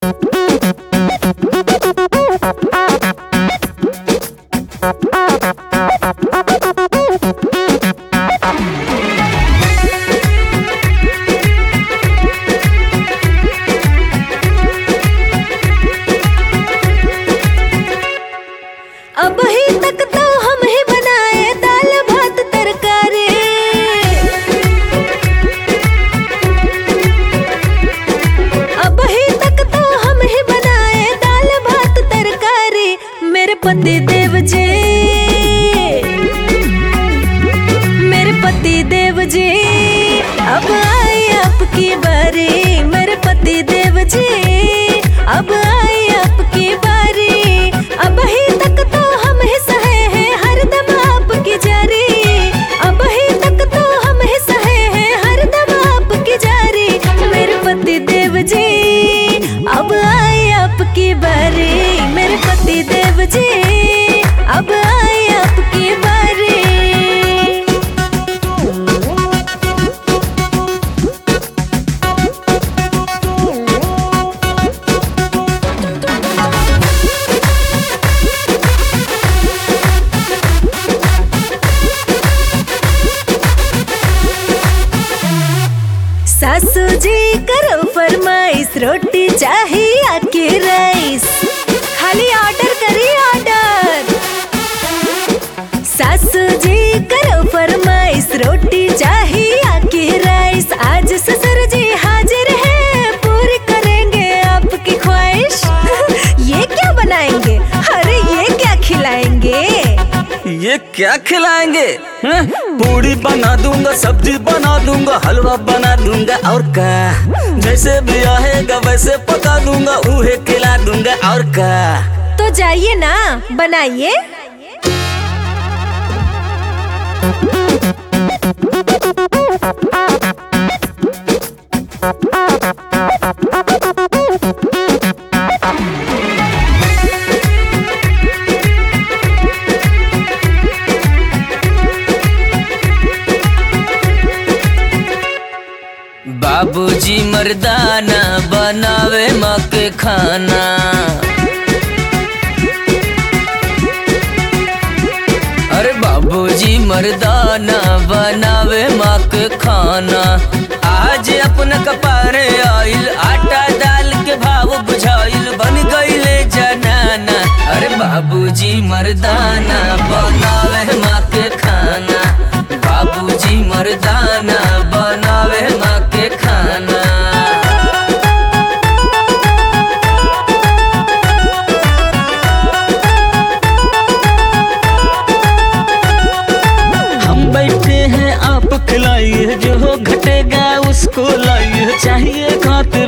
अब ही तक तो हम ही बनाए दाल भात तरकारी। अब ही तक तो हम ही बनाए दाल भात तरकारी। मेरे पति देव जी, मेरे पति देव जी, अब आई आपकी बारी। मेरे पति देव जी, अब आई आपकी बारी। अब ही तक तो हम ही सहे हैं हरदम आपकी जारी। अब ही तक तो हम ही सहे हैं हरदम आपकी जारी। मेरे पति देव जी, अब आई आपकी बारी। मेरे पति देव जी, अब आई आपकी बारी। सासू जी करो फरमाइश, रोटी चाहिए कि राइस। खाली ऑर्डर करिए ऑर्डर। सासू जी करो फरमाइश, रोटी चाहिए कि राइस। आज ससुर जी हाजिर हैं, पूरी करेंगे आपकी ख्वाहिश। ये क्या बनाएंगे? अरे ये क्या खिलाएंगे? ये क्या खिलाएंगे? पूड़ी बना दूंगा, सब्जी बना दूंगा, हलवा बना दूंगा और क्या। जैसे भी आएगा वैसे पका दूंगा, उहे खिला दूंगा और क्या। तो जाइए ना, बनाइए। बाबूजी मर्दाना बनावे माँ के खाना। अरे बाबूजी मर्दाना बनावे माँ के खाना। आज अपना कपारे आइल, आटा दाल के भाव बुझाइल, बन गईले जनाना। अरे बाबूजी मर्दाना बनावे माँ के खाना। बाबूजी मर्दाना बनावे माँ के खाना। हम बैठे हैं आप खिलाइए, जो घटेगा उसको लाइए। चाहिए खातिर